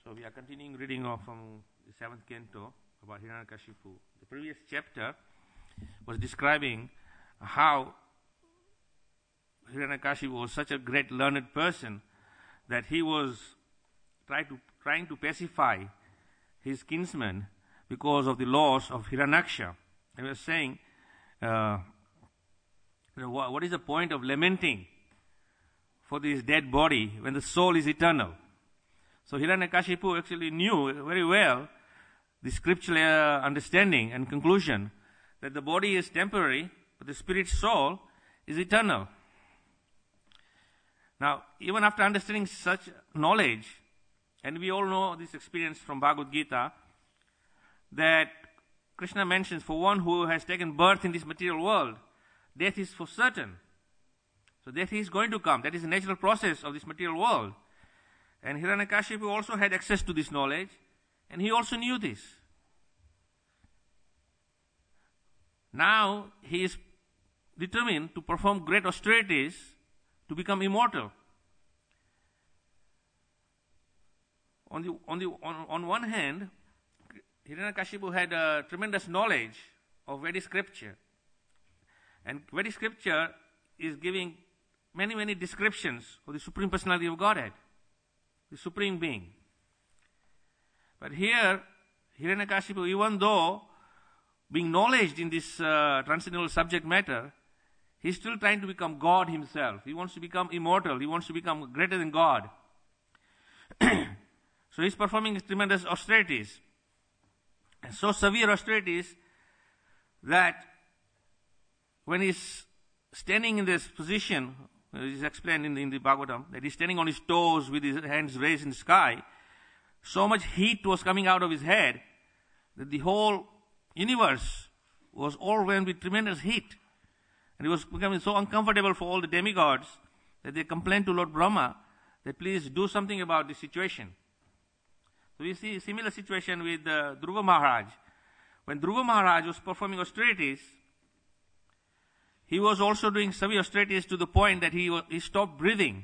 So we are continuing reading from the 7th canto about Hiranyakashipu. The previous chapter was describing how Hiranyakashipu was such a great learned person that he was trying to pacify his kinsmen because of the loss of Hiranyaksha. He was saying, what is the point of lamenting for this dead body when the soul is eternal? So Hiranyakashipu actually knew very well the scriptural understanding and conclusion that the body is temporary, but the spirit soul is eternal. Now, even after understanding such knowledge, and we all know this experience from Bhagavad Gita, that Krishna mentions for one who has taken birth in this material world, death is for certain. So death is going to come. That is the natural process of this material world. And Hiranyakashipu also had access to this knowledge, and he also knew this. Now he is determined to perform great austerities to become immortal. On one hand, Hiranyakashipu had a tremendous knowledge of Vedic scripture. And Vedic scripture is giving many, many descriptions of the Supreme Personality of Godhead, the Supreme Being. But here, Hiranyakashipu, even though being knowledged in this transcendental subject matter, he's still trying to become God himself. He wants to become immortal. He wants to become greater than God. So he's performing tremendous austerities. And so severe austerities that when he's standing in this position, it is explained in the Bhagavatam, that he's standing on his toes with his hands raised in the sky, so much heat was coming out of his head that the whole universe was overwhelmed with tremendous heat. And it was becoming so uncomfortable for all the demigods that they complained to Lord Brahma that please do something about this situation. So we see a similar situation with Dhruva Maharaj. When Dhruva Maharaj was performing austerities, he was also doing severe austerities to the point that he stopped breathing.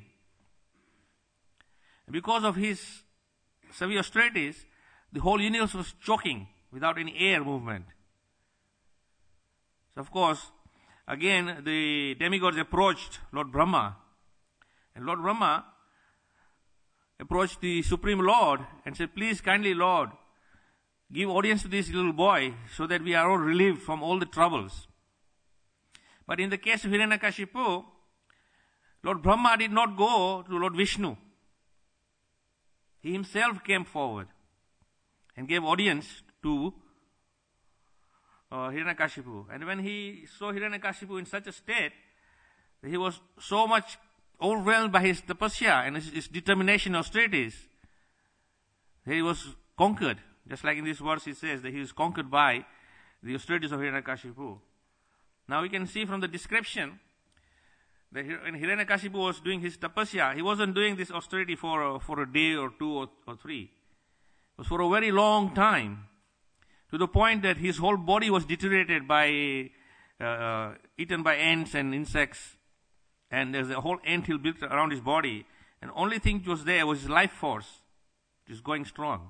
Because of his severe austerities, the whole universe was choking without any air movement. So of course, again, the demigods approached Lord Brahma. And Lord Brahma approached the Supreme Lord and said, please kindly Lord, give audience to this little boy so that we are all relieved from all the troubles. But in the case of Hiranyakashipu, Lord Brahma did not go to Lord Vishnu. He himself came forward and gave audience to Hiranyakashipu. And when he saw Hiranyakashipu in such a state, he was so much overwhelmed by his tapasya and his determination and austerities, he was conquered. Just like in this verse it says that he was conquered by the austerities of Hiranyakashipu. Now we can see from the description that when Hiranyakashipu was doing his tapasya, he wasn't doing this austerity for a day or two or three. It was for a very long time, to the point that his whole body was deteriorated by, eaten by ants and insects, and there's a whole anthill built around his body, and only thing which was there was his life force, which is going strong.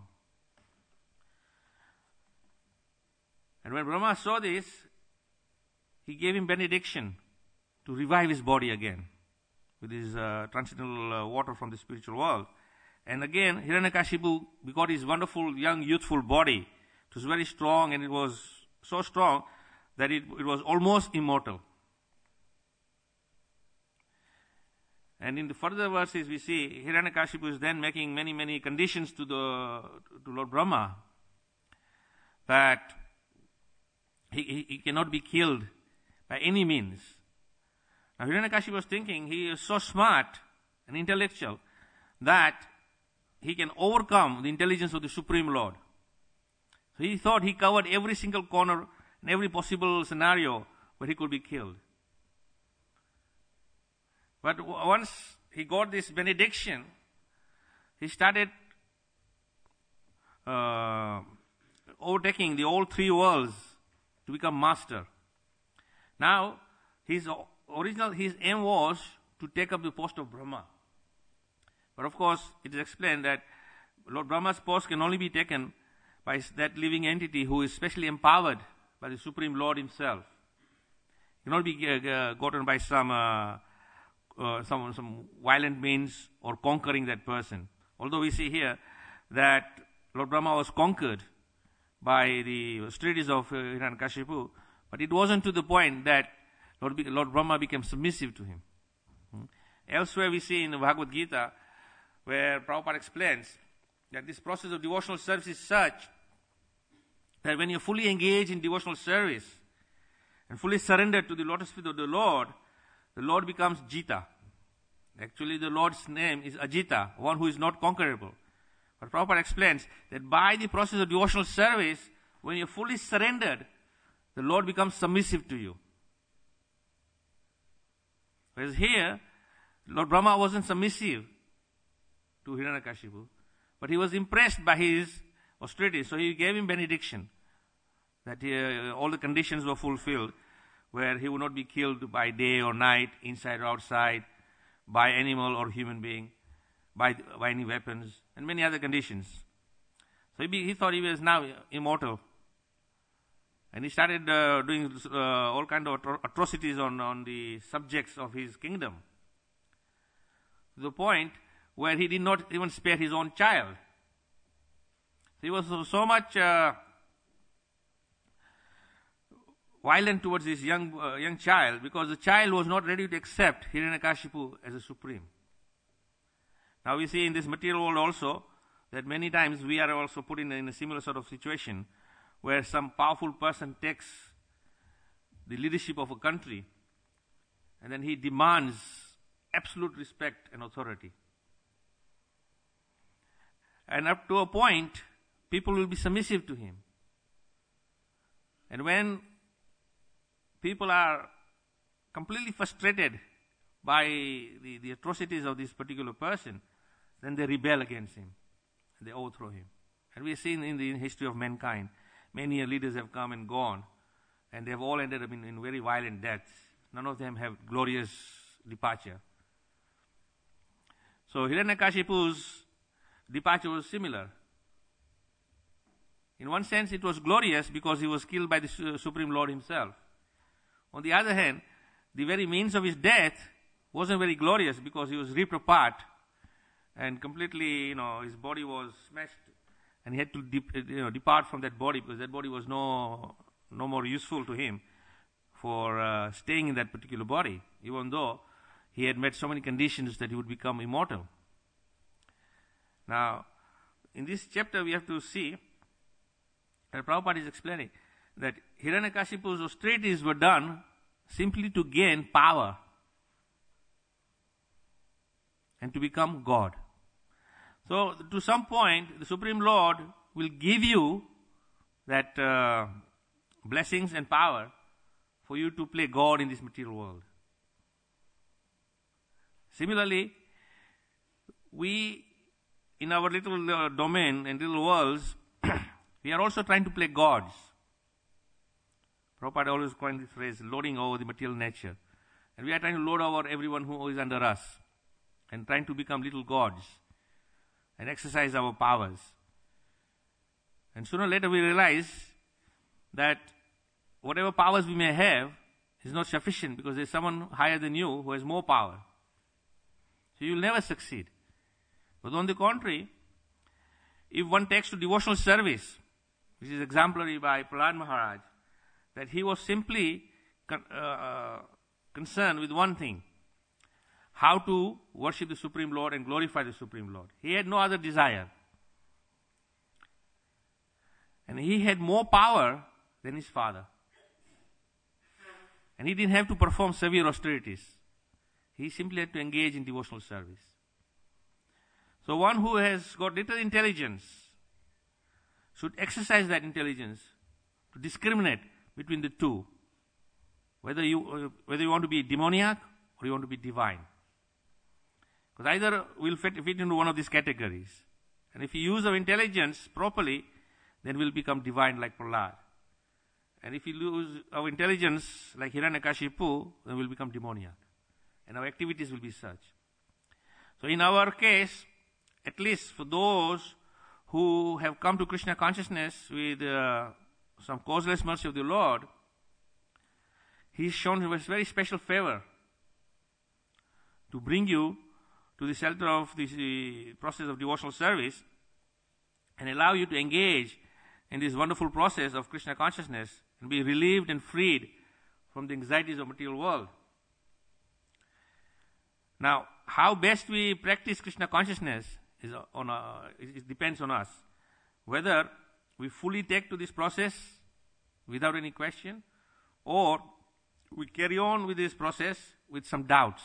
And when Brahma saw this, he gave him benediction to revive his body again with his transcendental water from the spiritual world. And again, Hiranyakashipu got his wonderful, young, youthful body. It was very strong, and it was so strong that it was almost immortal. And in the further verses we see Hiranyakashipu is then making many, many conditions to Lord Brahma that he cannot be killed by any means. Now Hiranyakashipu was thinking he is so smart and intellectual that he can overcome the intelligence of the Supreme Lord. So he thought he covered every single corner and every possible scenario where he could be killed. But once he got this benediction, he started overtaking the all three worlds to become master. Now, his aim was to take up the post of Brahma. But of course, it is explained that Lord Brahma's post can only be taken by that living entity who is specially empowered by the Supreme Lord himself. It cannot be gotten by some violent means or conquering that person. Although we see here that Lord Brahma was conquered by the austerities of Hiranyakashipu, but it wasn't to the point that Lord Brahma became submissive to him. Elsewhere we see in the Bhagavad Gita where Prabhupada explains that this process of devotional service is such that when you fully engage in devotional service and fully surrender to the lotus feet of the Lord becomes Jita. Actually, the Lord's name is Ajita, one who is not conquerable. But Prabhupada explains that by the process of devotional service, when you're fully surrendered, the Lord becomes submissive to you. Whereas here, Lord Brahma wasn't submissive to Hiranyakashipu, but he was impressed by his austerity, so he gave him benediction that all the conditions were fulfilled, where he would not be killed by day or night, inside or outside, by animal or human being, by any weapons, and many other conditions. So he thought he was now immortal. And he started doing all kinds of atrocities on the subjects of his kingdom, to the point where he did not even spare his own child. He was so much violent towards this young child, because the child was not ready to accept Hiranyakashipu as a supreme. Now we see in this material world also that many times we are also put in a similar sort of situation where some powerful person takes the leadership of a country and then he demands absolute respect and authority. And up to a point, people will be submissive to him. And when people are completely frustrated by the atrocities of this particular person, then they rebel against him. They overthrow him. And we have seen in the history of mankind, many leaders have come and gone, and they have all ended up in very violent deaths. None of them have glorious departure. So Hiranyakashipu's departure was similar. In one sense, it was glorious because he was killed by the Supreme Lord himself. On the other hand, the very means of his death wasn't very glorious because he was ripped apart and completely, his body was smashed, and he had to depart from that body because that body was no more useful to him for staying in that particular body, even though he had met so many conditions that he would become immortal. Now, in this chapter we have to see that Prabhupada is explaining that Hiranyakashipu's austerities were done simply to gain power and to become God. So, to some point, the Supreme Lord will give you that blessings and power for you to play God in this material world. Similarly, we, in our little domain and little worlds, we are also trying to play gods. Prabhupada always coined this phrase, lording over the material nature. And we are trying to lord over everyone who is under us and trying to become little gods and exercise our powers. And sooner or later we realize that whatever powers we may have is not sufficient because there's someone higher than you who has more power. So you'll never succeed. But on the contrary, if one takes to devotional service, which is exemplary by Prahlad Maharaj, that he was simply concerned with one thing, how to worship the Supreme Lord and glorify the Supreme Lord. He had no other desire. And he had more power than his father. And he didn't have to perform severe austerities. He simply had to engage in devotional service. So one who has got little intelligence should exercise that intelligence to discriminate between the two, whether you want to be demoniac or you want to be divine. Because either we'll fit into one of these categories. And if we use our intelligence properly, then we'll become divine like Prahlad. And if we lose our intelligence like Hiranyakashipu, then we'll become demoniac. And our activities will be such. So in our case, at least for those who have come to Krishna consciousness with some causeless mercy of the Lord, He's shown a very special favor to bring you to the shelter of this process of devotional service and allow you to engage in this wonderful process of Krishna consciousness and be relieved and freed from the anxieties of material world. Now, how best we practice Krishna consciousness it depends on us. Whether we fully take to this process without any question, or we carry on with this process with some doubts.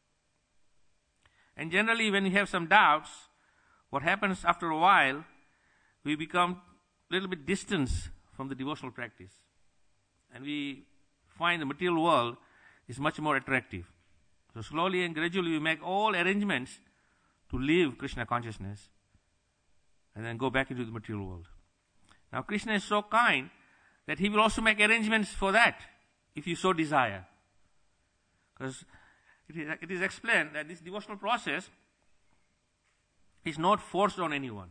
And generally, when we have some doubts, what happens after a while, we become a little bit distant from the devotional practice. And we find the material world is much more attractive. So slowly and gradually we make all arrangements to leave Krishna consciousness and then go back into the material world. Now Krishna is so kind that He will also make arrangements for that if you so desire. Because it is explained that this devotional process is not forced on anyone.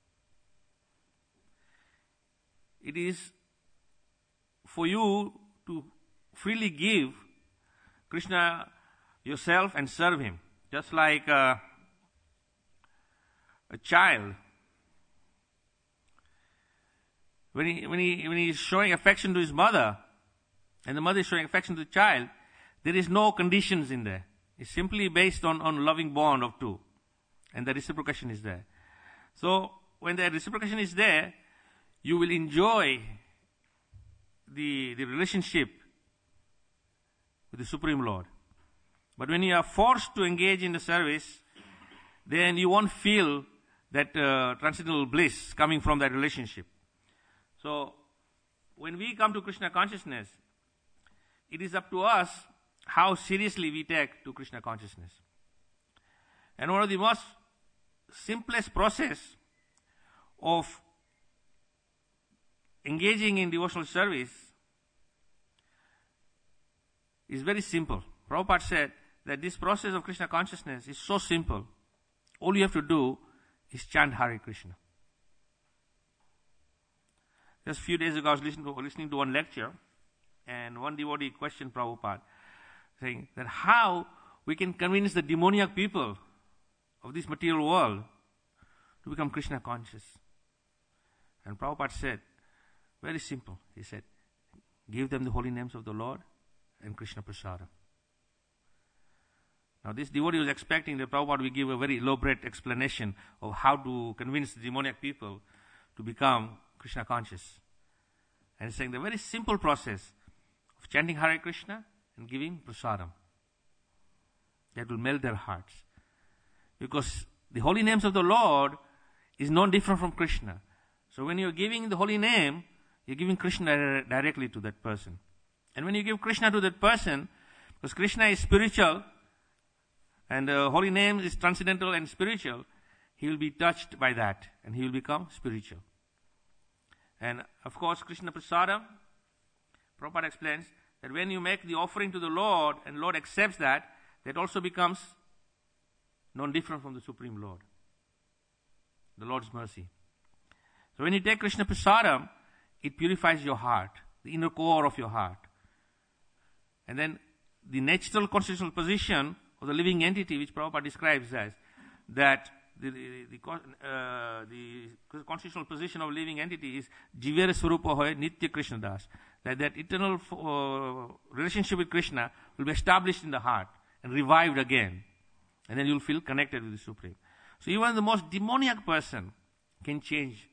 It is for you to freely give Krishna yourself and serve Him. Just like a child, when he is showing affection to his mother, and the mother is showing affection to the child, there is no conditions in there. It's simply based on loving bond of two, and the reciprocation is there. So when the reciprocation is there, you will enjoy the relationship with the Supreme Lord. But when you are forced to engage in the service, then you won't feel that transcendental bliss coming from that relationship. So when we come to Krishna consciousness, it is up to us how seriously we take to Krishna consciousness. And one of the most simplest process of engaging in devotional service is very simple. Prabhupada said that this process of Krishna consciousness is so simple. All you have to do is chant Hare Krishna. Just a few days ago I was listening to one lecture, and one devotee questioned Prabhupada, saying that how we can convince the demoniac people of this material world to become Krishna conscious. And Prabhupada said, very simple. He said, give them the holy names of the Lord and Krishna Prasada. Now this devotee was expecting that Prabhupada would give a very elaborate explanation of how to convince the demoniac people to become Krishna conscious. And he's saying the very simple process of chanting Hare Krishna and giving prasadam, that will melt their hearts. Because the holy names of the Lord is not different from Krishna. So when you're giving the holy name, you're giving Krishna directly to that person. And when you give Krishna to that person, because Krishna is spiritual, and the holy name is transcendental and spiritual, he will be touched by that, and he will become spiritual. And of course, Krishna Prasadam, Prabhupada explains that when you make the offering to the Lord, and Lord accepts that, that also becomes non-different from the Supreme Lord, the Lord's mercy. So when you take Krishna Prasadam, it purifies your heart, the inner core of your heart. And then the natural constitutional position of the living entity, which Prabhupada describes as, that the constitutional position of living entity is Jivera Swarupa Hoy Nitya Krishna Das. That eternal relationship with Krishna will be established in the heart and revived again. And then you'll feel connected with the Supreme. So even the most demoniac person can change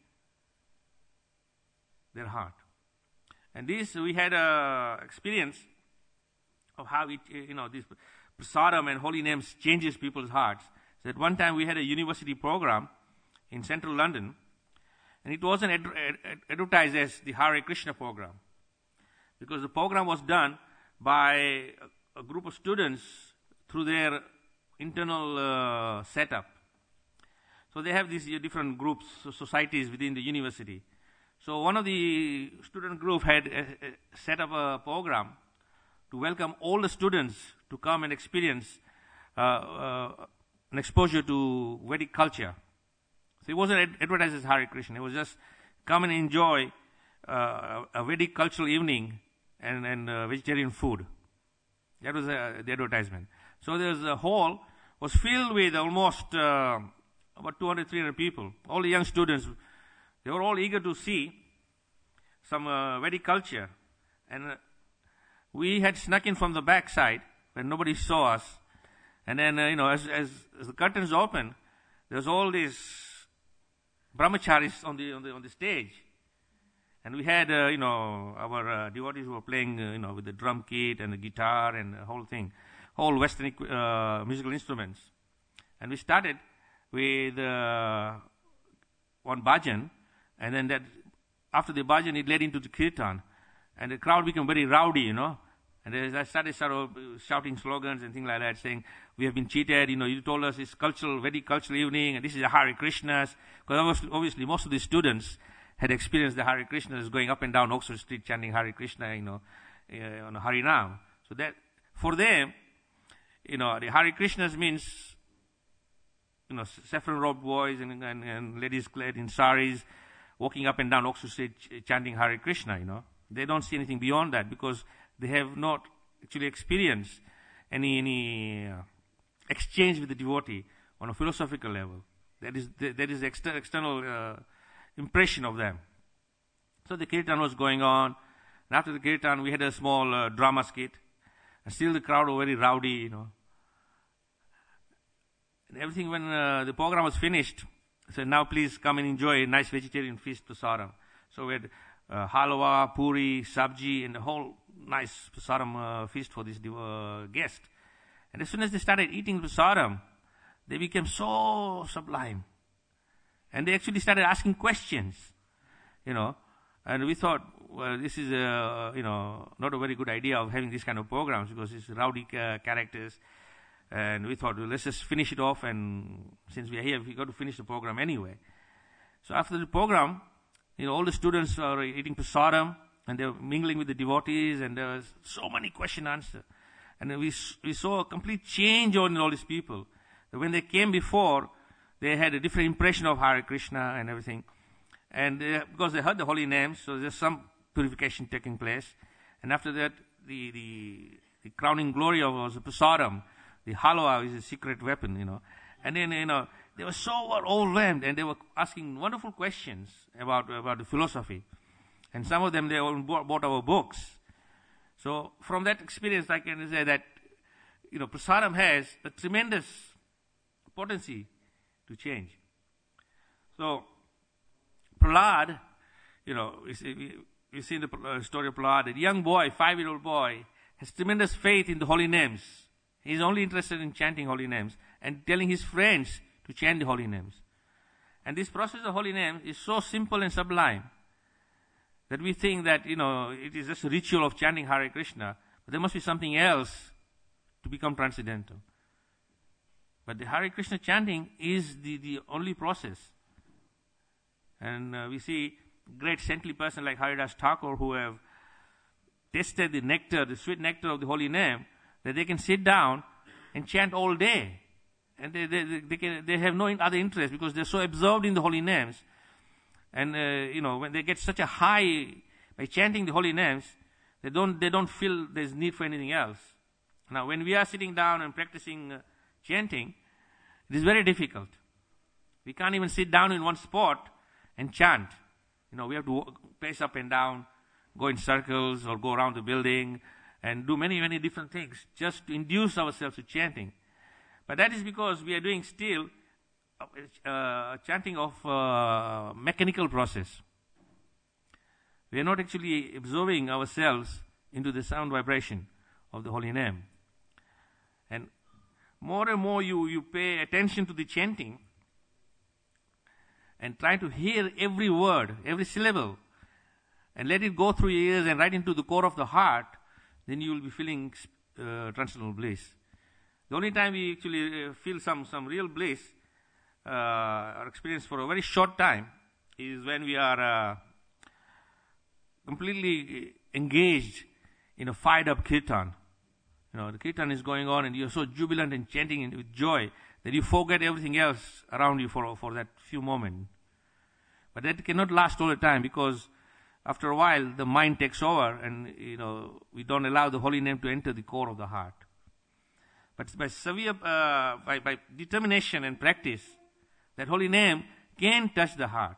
their heart. And this, we had a experience of how it, this prasadam and holy names changes people's hearts. So at one time we had a university program in central London, and it wasn't advertised as the Hare Krishna program, because the program was done by a group of students through their internal setup. So they have these different groups, societies within the university. So one of the student group had set up a program to welcome all the students to come and experience an exposure to Vedic culture. So it wasn't advertised as Hare Krishna. It was just come and enjoy a very cultural evening and vegetarian food. That was the advertisement. So the hall was filled with almost about 200, 300 people. All the young students, they were all eager to see some Vedic culture. And we had snuck in from the back side when nobody saw us. And then, as the curtains opened, there was all these brahmacharis on the stage. And we had, our devotees who were playing, with the drum kit and the guitar and the whole thing, whole Western musical instruments. And we started with one bhajan, and then after the bhajan, it led into the kirtan. And the crowd became very rowdy, And as I started shouting slogans and things like that, saying, we have been cheated, you told us it's very cultural evening, and this is a Hare Krishnas. Because obviously most of the students had experienced the Hare Krishnas going up and down Oxford Street chanting Hare Krishna, on Harinam. So that, for them, the Hare Krishnas means, saffron-robed boys and ladies clad in saris walking up and down Oxford Street chanting Hare Krishna, They don't see anything beyond that because they have not actually experienced any exchange with the devotee on a philosophical level. That is the external impression of them. So the kirtan was going on. And after the kirtan, we had a small drama skit. And still the crowd were very rowdy, And everything, when the program was finished, I said, now please come and enjoy a nice vegetarian feast prasadam. So we had halwa, puri, sabji, and the whole nice prasadam feast for this guest. And as soon as they started eating prasadam, they became so sublime. And they actually started asking questions, And we thought, well, this is, not a very good idea of having this kind of programs because it's rowdy characters. And we thought, well, let's just finish it off. And since we are here, we got to finish the program anyway. So after the program, all the students are eating prasadam and they were mingling with the devotees, and there was so many question answer. And we saw a complete change on all these people. When they came before, they had a different impression of Hare Krishna and everything. And because they heard the holy names, so there's some purification taking place. And after that, the crowning glory of was the prasadam. The halwa is a secret weapon, And then, they were so overwhelmed, and they were asking wonderful questions about the philosophy. And some of them, they all bought our books. So from that experience, I can say that, prasadam has a tremendous potency to change. So, Prahlad, we see in the story of Prahlad, a young boy, 5-year-old boy, has tremendous faith in the holy names. He's only interested in chanting holy names and telling his friends to chant the holy names. And this process of holy names is so simple and sublime that we think that, it is just a ritual of chanting Hare Krishna, but there must be something else to become transcendental. But the Hare Krishna chanting is the only process. And we see great saintly person like Haridas Thakur who have tasted the nectar, the sweet nectar of the holy name, that they can sit down and chant all day. And they have no other interest because they're so absorbed in the holy names. And, when they get such a high by chanting the holy names, they don't feel there's need for anything else. Now, when we are sitting down and practicing chanting, it is very difficult. We can't even sit down in one spot and chant. We have to pace up and down, go in circles or go around the building and do many, many different things just to induce ourselves to chanting. But that is because we are doing still chanting of mechanical process. We are not actually absorbing ourselves into the sound vibration of the holy name. And more and more you pay attention to the chanting and try to hear every word, every syllable, and let it go through your ears and right into the core of the heart, then you will be feeling transcendental bliss. The only time we actually feel some real bliss or experience for a very short time is when we are completely engaged in a fired up kirtan. The kirtan is going on and you're so jubilant and chanting with joy that you forget everything else around you for that few moments. But that cannot last all the time, because after a while the mind takes over, and we don't allow the holy name to enter the core of the heart. But by severe, by determination and practice, that holy name can touch the heart,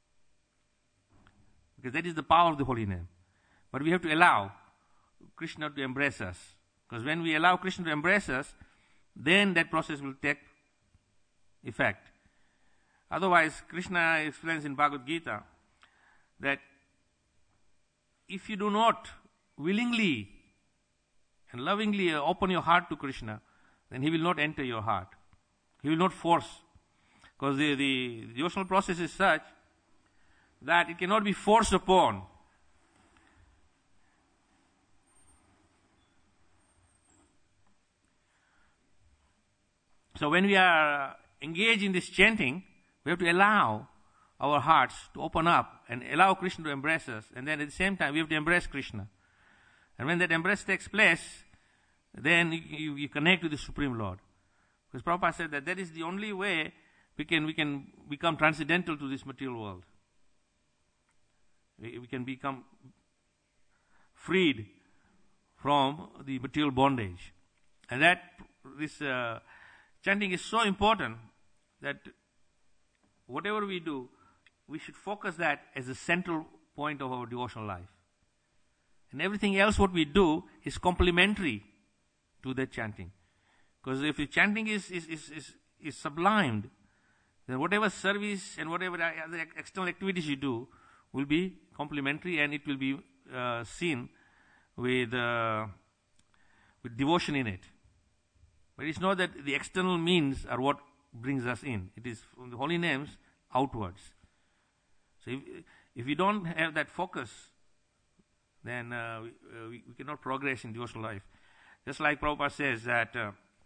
because that is the power of the holy name. But we have to allow Krishna to embrace us, because when we allow Krishna to embrace us, then that process will take effect. Otherwise, Krishna explains in Bhagavad Gita that if you do not willingly and lovingly open your heart to Krishna, then he will not enter your heart. He will not force, because the devotional process is such that it cannot be forced upon. So when we are engaged in this chanting, we have to allow our hearts to open up and allow Krishna to embrace us. And then at the same time, we have to embrace Krishna. And when that embrace takes place, then you connect with the Supreme Lord. Because Prabhupada said that is the only way we can become transcendental to this material world. We can become freed from the material bondage. And this chanting is so important that whatever we do, we should focus that as the central point of our devotional life. And everything else what we do is complementary to that chanting. Because if the chanting is sublimed, then whatever service and whatever other external activities you do will be complementary, and it will be seen with devotion in it. But it's not that the external means are what brings us in. It is from the holy names outwards. So if we don't have that focus, then we cannot progress in devotional life. Just like Prabhupada says that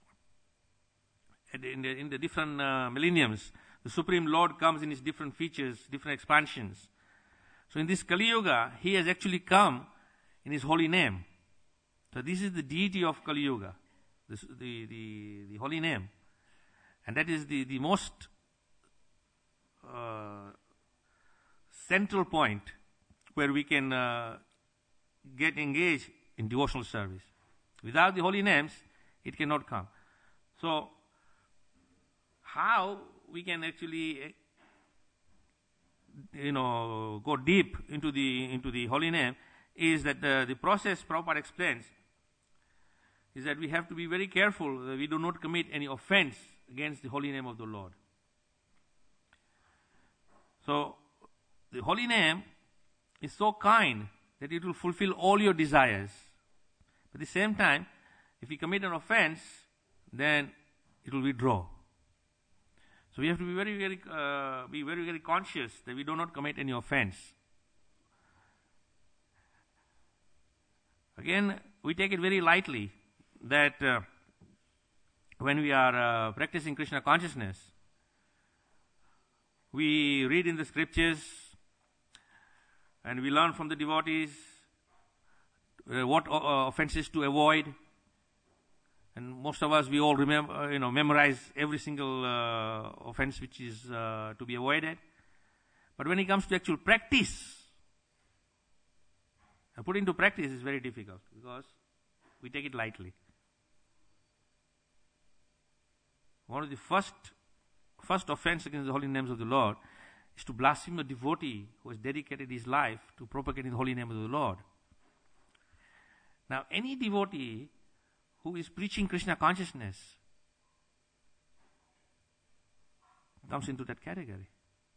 in the different millenniums, the Supreme Lord comes in his different features, different expansions. So in this Kali Yuga, he has actually come in his holy name. So this is the deity of Kali Yuga, the holy name. And that is the most central point where we can get engaged in devotional service. Without the holy names, it cannot come. So, how we can actually, go deep into the holy name is that the process Prabhupada explains is that we have to be very careful that we do not commit any offense against the holy name of the Lord. So, the holy name is so kind that it will fulfill all your desires. At the same time, if we commit an offense, then it will withdraw. So we have to be very conscious that we do not commit any offense. Again, we take it very lightly that when we are practicing Krishna consciousness, we read in the scriptures and we learn from the devotees what offenses to avoid. And most of us, we all memorize every single offense which is to be avoided. But when it comes to actual practice, put into practice is very difficult because we take it lightly. One of the first offense against the holy names of the Lord is to blaspheme a devotee who has dedicated his life to propagating the holy name of the Lord. Now, any devotee who is preaching Krishna consciousness comes into that category.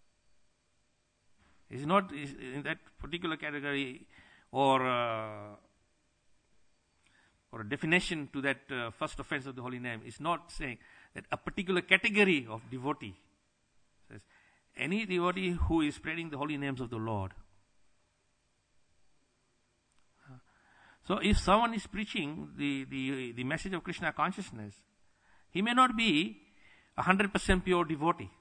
Is not in that particular category or a definition to that first offense of the holy name. It's not saying that a particular category of devotee. It says any devotee who is spreading the holy names of the Lord. So if someone is preaching the message of Krishna consciousness, he may not be 100% pure devotee.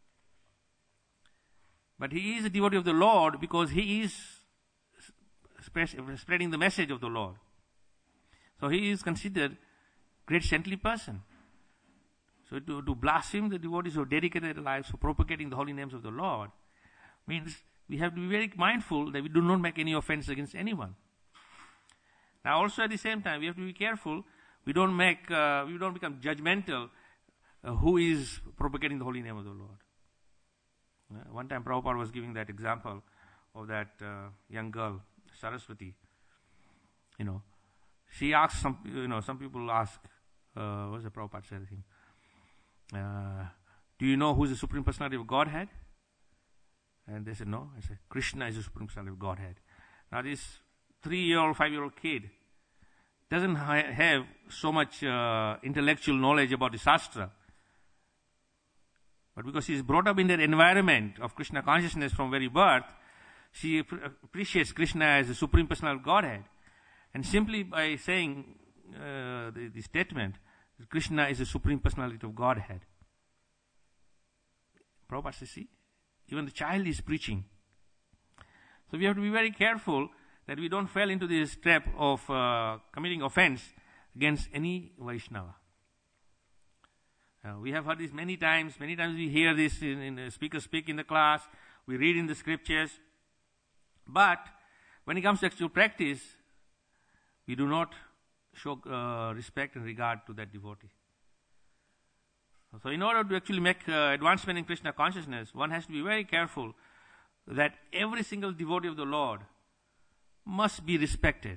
But he is a devotee of the Lord because he is spreading the message of the Lord. So he is considered great saintly person. So to blaspheme the devotees who have dedicated their lives for propagating the holy names of the Lord means we have to be very mindful that we do not make any offense against anyone. Now also at the same time, we have to be careful we don't become judgmental who is propagating the holy name of the Lord. One time Prabhupada was giving that example of that young girl, Saraswati. She asked some people ask, what's the Prabhupada said, I think, do you know who is the Supreme Personality of Godhead? And they said, no. I said, Krishna is the Supreme Personality of Godhead. Now this 3-year-old, 5-year-old kid doesn't have so much intellectual knowledge about the Shastra. But because she is brought up in that environment of Krishna consciousness from very birth, she appreciates Krishna as the Supreme Personality of Godhead. And simply by saying the statement, Krishna is the Supreme Personality of Godhead. Prabhupada says, see, even the child is preaching. So we have to be very careful that we don't fall into this trap of committing offense against any Vaishnava. We have heard this many times. Many times we hear this in speakers speak in the class. We read in the scriptures. But when it comes to actual practice, we do not show respect and regard to that devotee. So in order to actually make advancement in Krishna consciousness, one has to be very careful that every single devotee of the Lord must be respected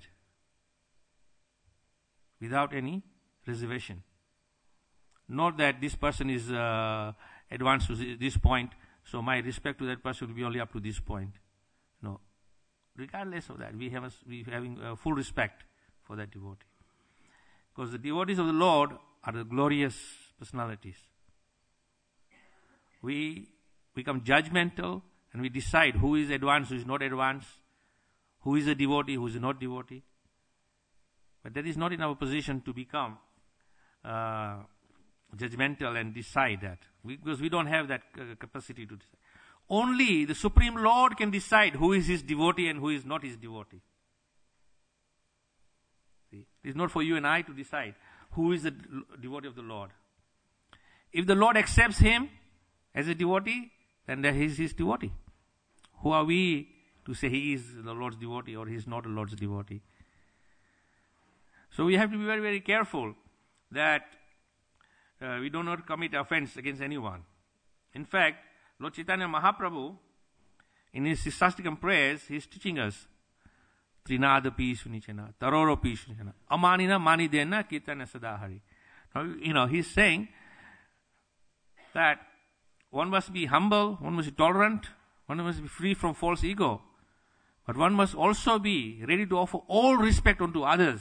without any reservation. Not that this person is advanced to this point, so my respect to that person will be only up to this point. No. Regardless of that, we having full respect for that devotee. Because the devotees of the Lord are the glorious personalities. We become judgmental and we decide who is advanced, who is not advanced, who is a devotee, who is not devotee. But that is not in our position to become judgmental and decide that. Because we don't have that capacity to decide. Only the Supreme Lord can decide who is his devotee and who is not his devotee. See? It is not for you and I to decide who is the devotee of the Lord. If the Lord accepts him as a devotee, then he is his devotee. Who are we to say he is the Lord's devotee or he is not the Lord's devotee? So we have to be very, very careful that we do not commit offense against anyone. In fact, Lord Chaitanya Mahaprabhu, in his Sisastikam prayers, he is teaching us Trinada pi sunichana, Taroro pi sunichana, Amanina manidena kirtana sadahari. Now, he's saying that one must be humble, one must be tolerant, one must be free from false ego. But one must also be ready to offer all respect unto others.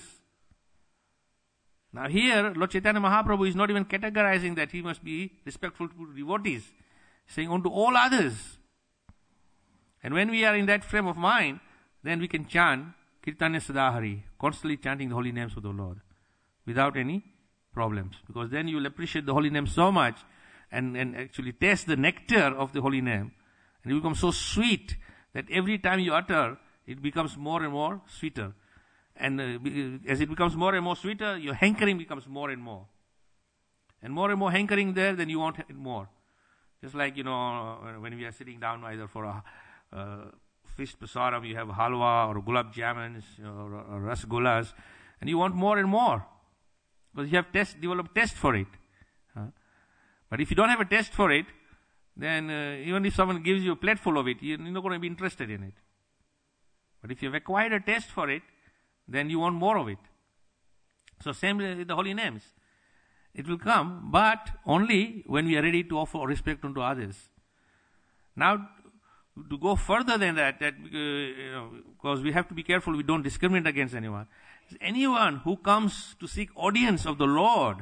Now here, Lord Chaitanya Mahaprabhu is not even categorizing that he must be respectful to devotees, saying unto all others. And when we are in that frame of mind, then we can chant Kirtanya Sadahari, constantly chanting the holy names of the Lord, without any problems. Because then you will appreciate the holy name so much, and actually taste the nectar of the holy name. And it becomes so sweet that every time you utter, it becomes more and more sweeter. And as it becomes more and more sweeter, your hankering becomes more and more. And more hankering there, then you want it more. Just like, when we are sitting down either for a fish prasadam, you have halwa or gulab jamuns or rasgullas, and you want more and more. Because you have developed taste for it. But if you don't have a taste for it, then even if someone gives you a plate full of it, you're not going to be interested in it. But if you've acquired a taste for it, then you want more of it. So same with the holy names. It will come, but only when we are ready to offer respect unto others. Now, to go further than that because we have to be careful we don't discriminate against anyone. Anyone who comes to seek audience of the Lord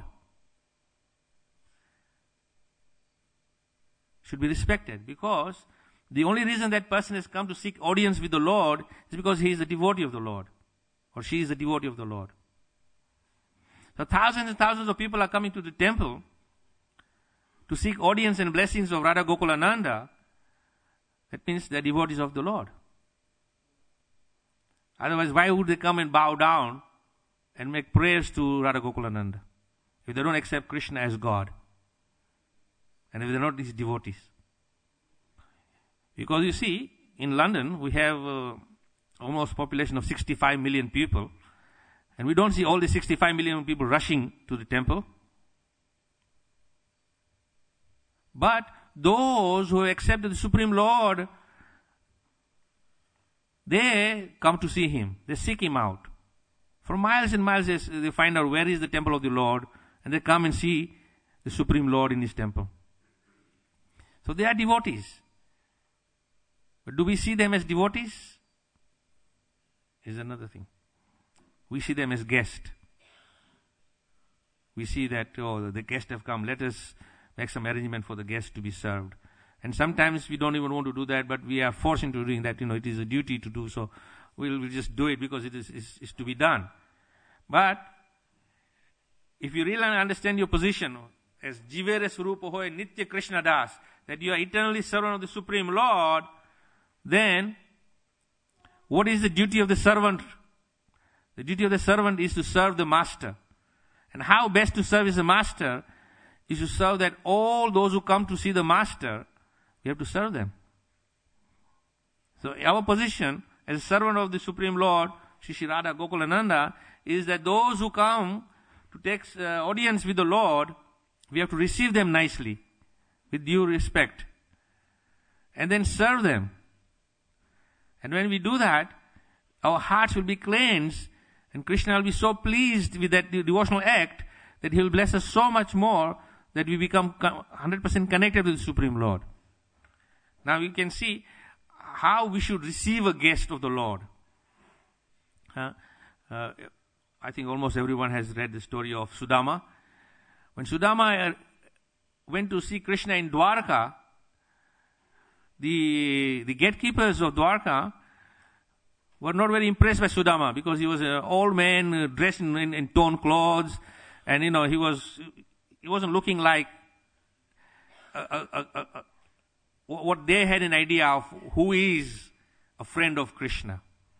should be respected, because the only reason that person has come to seek audience with the Lord is because he is a devotee of the Lord, or she is a devotee of the Lord. So thousands and thousands of people are coming to the temple to seek audience and blessings of Radha Gokulananda. That means they are devotees of the Lord. Otherwise, why would they come and bow down and make prayers to Radha Gokulananda if they don't accept Krishna as God? and if they're not his devotees. Because you see, in London, we have almost population of 65 million people, and we don't see all the 65 million people rushing to the temple. But those who accept the Supreme Lord, they come to see him. They seek him out. For miles and miles, they find out where is the temple of the Lord, and they come and see the Supreme Lord in his temple. So they are devotees. But do we see them as devotees? Is another thing. We see them as guests. We see that, oh, the guests have come, let us make some arrangement for the guests to be served. And sometimes we don't even want to do that, but we are forced into doing that. It is a duty to do so. We'll just do it because it is to be done. But if you really understand your position as Jivere Swarupa Hoy Nitya Krishna Das, that you are eternally servant of the Supreme Lord, then what is the duty of the servant? The duty of the servant is to serve the master. And how best to serve as a master is to serve that all those who come to see the master, we have to serve them. So our position as a servant of the Supreme Lord, Shri Radha Gokulananda, is that those who come to take audience with the Lord, we have to receive them nicely, with due respect, and then serve them. And when we do that, our hearts will be cleansed, and Krishna will be so pleased with that devotional act that he will bless us so much more that we become 100% connected with the Supreme Lord. Now you can see how we should receive a guest of the Lord. I think almost everyone has read the story of Sudama. When Sudama went to see Krishna in Dwarka, the gatekeepers of Dwarka were not very impressed by Sudama because he was an old man dressed in torn clothes, and he wasn't looking like what they had an idea of who is a friend of Krishna.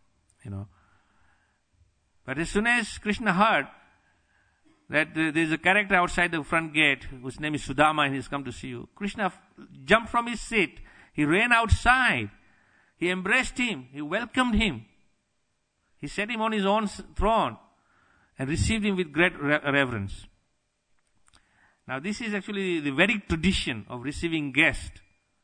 But as soon as Krishna heard that there's a character outside the front gate whose name is Sudama and he's come to see you, Krishna jumped from his seat. He ran outside. He embraced him. He welcomed him. He set him on his own throne and received him with great reverence. Now this is actually the Vedic tradition of receiving guests.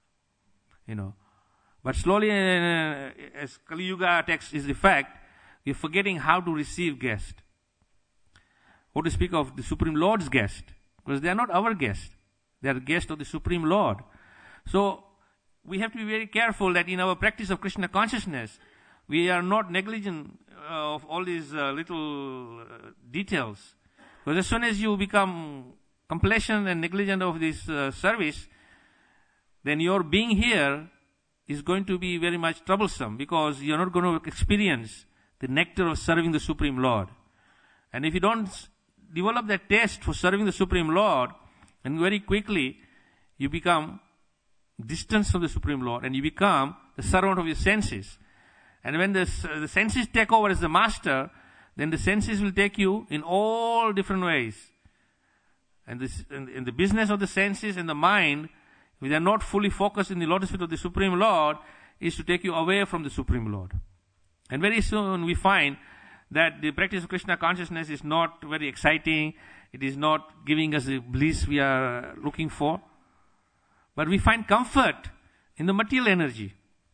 But slowly, as Kali Yuga text is the fact, we're forgetting how to receive guests. Or to speak of the Supreme Lord's guest, because they are not our guests. They are guests of the Supreme Lord. So, we have to be very careful that in our practice of Krishna consciousness, we are not negligent of all these little details. Because as soon as you become complacent and negligent of this service, then your being here is going to be very much troublesome, because you're not going to experience the nectar of serving the Supreme Lord. And if you don't develop that taste for serving the Supreme Lord, and very quickly you become distant from the Supreme Lord, and you become the servant of your senses. And when the senses take over as the master, then the senses will take you in all different ways. And in the business of the senses and the mind, if they are not fully focused in the lotus feet of the Supreme Lord, is to take you away from the Supreme Lord. And very soon we find that the practice of Krishna consciousness is not very exciting. It is not giving us the bliss we are looking for. But we find comfort in the material energy.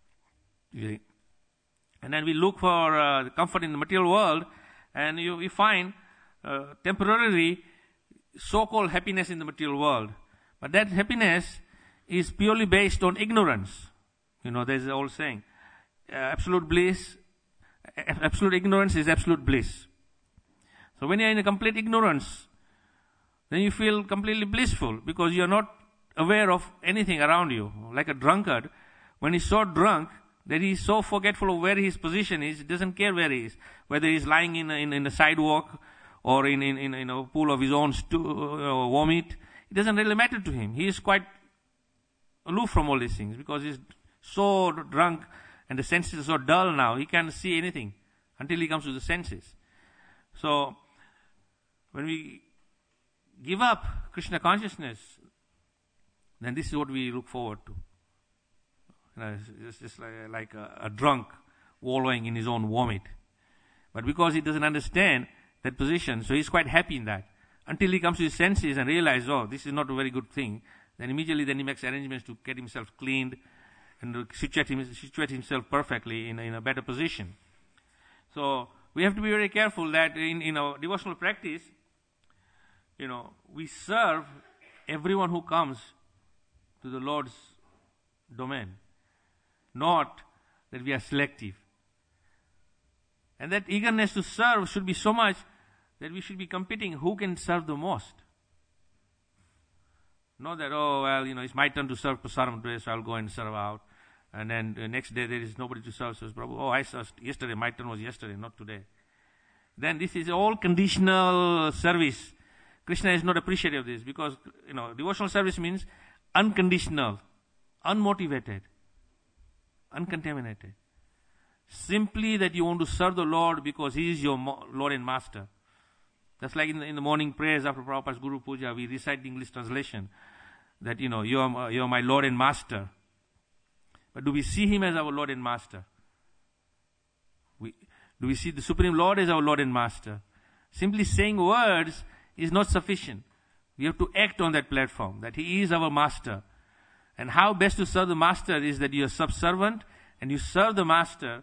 And then we look for the comfort in the material world, and we find temporarily so-called happiness in the material world. But that happiness is purely based on ignorance. There's an old saying, absolute bliss, absolute ignorance is absolute bliss. So when you're in a complete ignorance, then you feel completely blissful, because you're not aware of anything around you. Like a drunkard, when he's so drunk that he's so forgetful of where his position is, he doesn't care where he is, whether he's lying in the sidewalk or in a pool of his own vomit. It doesn't really matter to him. He is quite aloof from all these things, because he's so drunk and the senses are so dull now, he can't see anything until he comes to the senses. So, when we give up Krishna consciousness, then this is what we look forward to. It's just like a drunk wallowing in his own vomit. But because he doesn't understand that position, so he's quite happy in that. Until he comes to his senses and realizes, oh, this is not a very good thing, then immediately he makes arrangements to get himself cleaned and situate himself perfectly in a better position. So we have to be very careful that in our devotional practice, we serve everyone who comes to the Lord's domain. Not that we are selective. And that eagerness to serve should be so much that we should be competing who can serve the most. Not that, it's my turn to serve Prasaram today, so I'll go and serve out. And then the next day there is nobody to serve, so Prabhu, I served yesterday, my turn was yesterday, not today. Then this is all conditional service. Krishna is not appreciative of this because, devotional service means unconditional, unmotivated, uncontaminated. Simply that you want to serve the Lord because He is your Lord and Master. That's like in the morning prayers after Prabhupada's Guru Puja, we recite the English translation that, you are my Lord and Master. But do we see Him as our Lord and Master? Do we see the Supreme Lord as our Lord and Master? Simply saying words is not sufficient. We have to act on that platform, that He is our Master. And how best to serve the Master is that you are subservient and you serve the Master.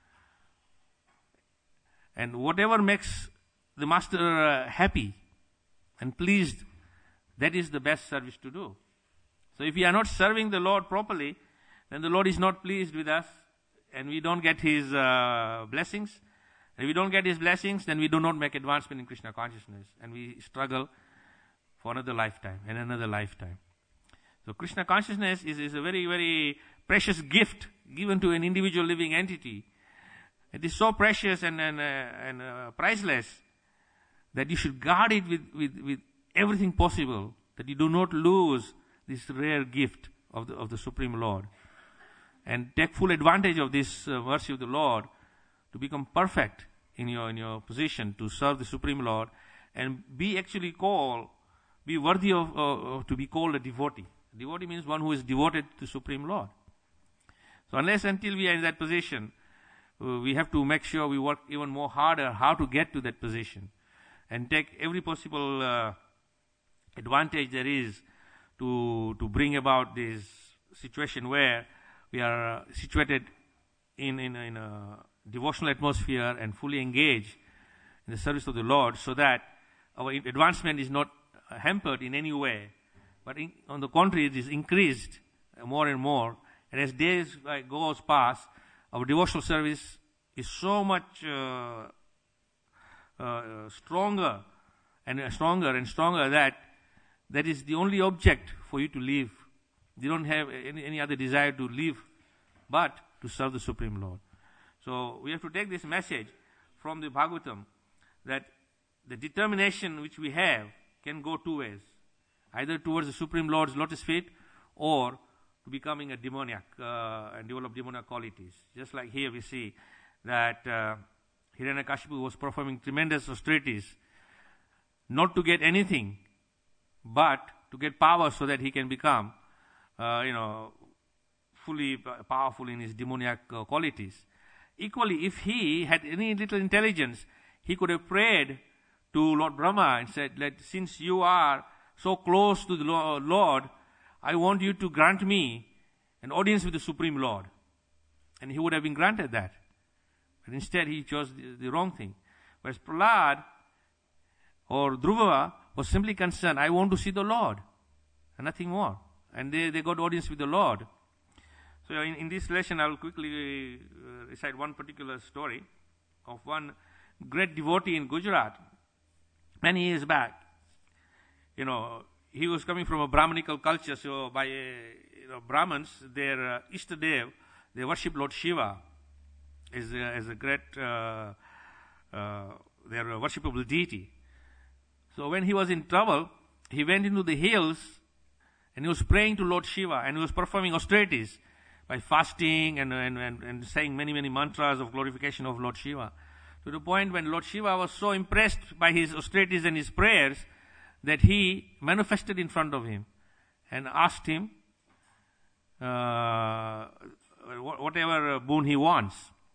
And whatever makes the Master happy and pleased, that is the best service to do. So if we are not serving the Lord properly, then the Lord is not pleased with us and we don't get His blessings. And if we don't get His blessings, then we do not make advancement in Krishna consciousness and we struggle for another lifetime and another lifetime. So Krishna consciousness is a very, very precious gift given to an individual living entity. It is so precious and priceless that you should guard it with everything possible, that you do not lose this rare gift of the Supreme Lord. And take full advantage of this mercy of the Lord to become perfect in your position to serve the Supreme Lord and be worthy of to be called a devotee. Devotee means one who is devoted to Supreme Lord. So unless until we are in that position, we have to make sure we work even more harder how to get to that position and take every possible advantage there is to bring about this situation where we are situated in a devotional atmosphere and fully engaged in the service of the Lord so that our advancement is not hampered in any way, but on the contrary, it is increased more and more. And as days goes past, our devotional service is so much stronger and stronger that is the only object for you to live. You don't have any other desire to live but to serve the Supreme Lord. So we have to take this message from the Bhagavatam that the determination which we have can go two ways. Either towards the Supreme Lord's lotus feet or to becoming a demoniac and develop demoniac qualities. Just like here we see that Hiranyakashipu was performing tremendous austerities not to get anything but to get power so that he can become fully powerful in his demoniac qualities. Equally, if he had any little intelligence, he could have prayed to Lord Brahma and said, since you are so close to the Lord, I want you to grant me an audience with the Supreme Lord. And he would have been granted that. But instead he chose the wrong thing. Whereas Prahlad or Dhruva was simply concerned, I want to see the Lord and nothing more. And they got audience with the Lord. So in this lesson I will quickly recite one particular story of one great devotee in Gujarat. Many years back, he was coming from a Brahmanical culture, so by Brahmins, their Ishtadev, they worship Lord Shiva as a great, their worshipable deity. So when he was in trouble, he went into the hills and he was praying to Lord Shiva and he was performing austerities by fasting and saying many, many mantras of glorification of Lord Shiva. To the point when Lord Shiva was so impressed by his austerities and his prayers that he manifested in front of him and asked him whatever boon he wants.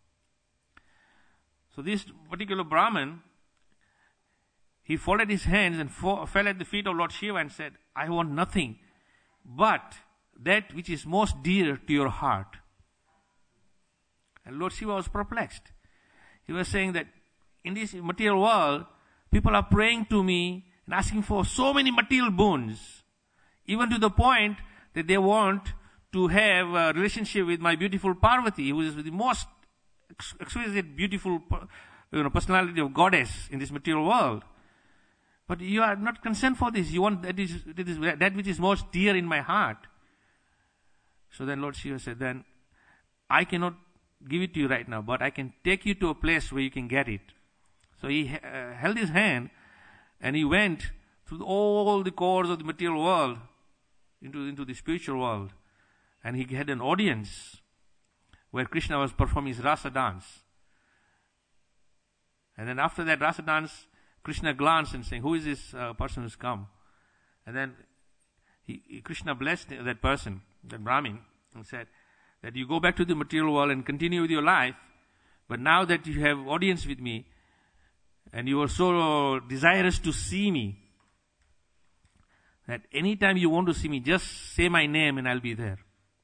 So this particular Brahmin, he folded his hands and fell at the feet of Lord Shiva and said, I want nothing but that which is most dear to your heart. And Lord Shiva was perplexed. He was saying that in this material world, people are praying to me and asking for so many material boons, even to the point that they want to have a relationship with my beautiful Parvati, who is the most exquisite, beautiful personality of goddess in this material world. But you are not concerned for this. You want that which is most dear in my heart. So then Lord Shiva said, then I cannot give it to you right now, but I can take you to a place where you can get it. So he held his hand and he went through all the cores of the material world into the spiritual world. And he had an audience where Krishna was performing his rasa dance. And then after that rasa dance, Krishna glanced and saying, who is this person who's come? And then Krishna blessed that person, that Brahmin, and said that you go back to the material world and continue with your life, but now that you have audience with me, and you are so desirous to see me, that anytime you want to see me, just say my name and I'll be there.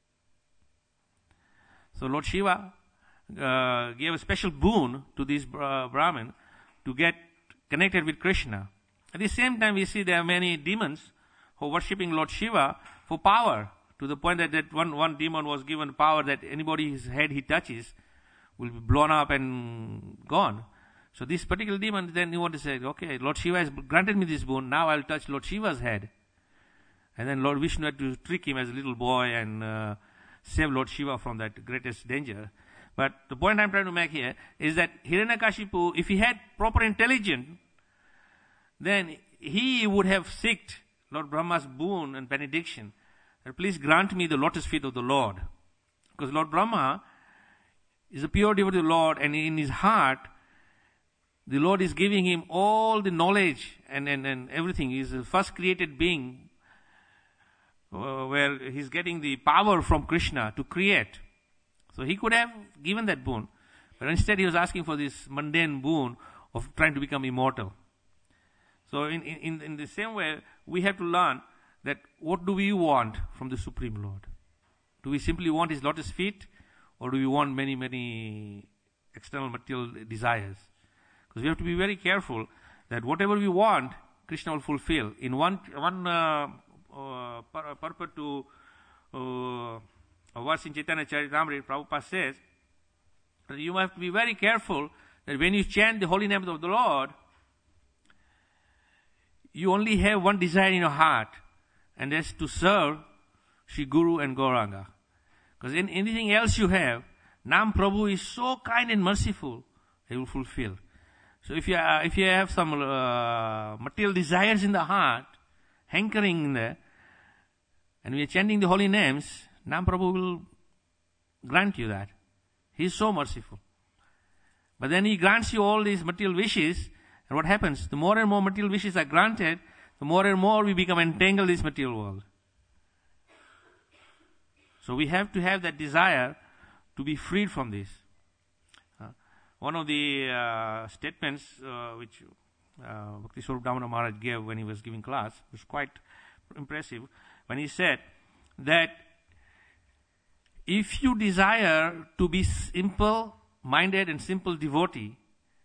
So Lord Shiva gave a special boon to this Brahmin to get connected with Krishna. At the same time, we see there are many demons who are worshipping Lord Shiva for power, to the point that one demon was given power that anybody's head he touches will be blown up and gone. So this particular demon, then he wanted to say, okay, Lord Shiva has granted me this boon, now I'll touch Lord Shiva's head. And then Lord Vishnu had to trick him as a little boy and save Lord Shiva from that greatest danger. But the point I'm trying to make here is that Hiranyakashipu, if he had proper intelligence, then he would have sought Lord Brahma's boon and benediction. Please grant me the lotus feet of the Lord. Because Lord Brahma is a pure devotee of the Lord, and in his heart, the Lord is giving him all the knowledge and everything. He is the first created being where he's getting the power from Krishna to create. So he could have given that boon. But instead he was asking for this mundane boon of trying to become immortal. So in the same way, we have to learn that what do we want from the Supreme Lord? Do we simply want his lotus feet, or do we want many, many external material desires? Because we have to be very careful that whatever we want, Krishna will fulfill. In one purport to a verse in Chaitanya Charitamrita, Prabhupada says that you have to be very careful that when you chant the holy name of the Lord, you only have one desire in your heart, and that's to serve Sri Guru and Gauranga. Because in anything else you have, Nam Prabhu is so kind and merciful, he will fulfill. So if you have some material desires in the heart, hankering in there, and we are chanting the holy names, Nam Prabhu will grant you that. He is so merciful. But then he grants you all these material wishes, and what happens? The more and more material wishes are granted, the more and more we become entangled in this material world. So we have to have that desire to be freed from this. One of the statements which Bhakti Swarup Damodar Maharaj gave when he was giving class was quite impressive, when he said that if you desire to be simple-minded and simple devotee,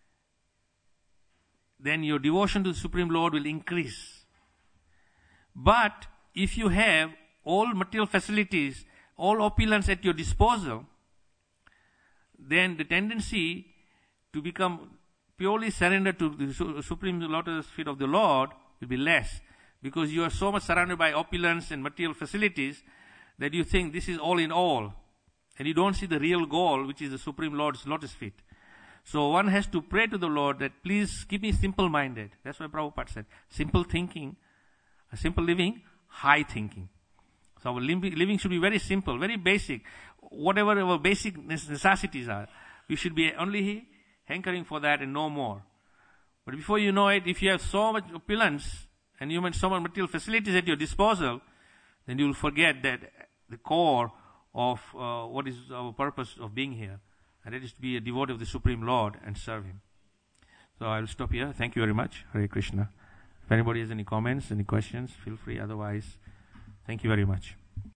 then your devotion to the Supreme Lord will increase. But if you have all material facilities, all opulence at your disposal, then the tendency to become purely surrendered to the Supreme Lotus feet of the Lord will be less, because you are so much surrounded by opulence and material facilities that you think this is all in all, and you don't see the real goal, which is the Supreme Lord's lotus feet. So one has to pray to the Lord that please keep me simple-minded. That's what Prabhupada said. Simple thinking, simple living, high thinking. So our living should be very simple, very basic. Whatever our basic necessities are, we should be only hankering for that and no more. But before you know it, if you have so much opulence and you have so much material facilities at your disposal, then you will forget that the core of what is our purpose of being here, and that is to be a devotee of the Supreme Lord and serve Him. So I will stop here. Thank you very much. Hare Krishna. If anybody has any comments, any questions, feel free. Otherwise, thank you very much.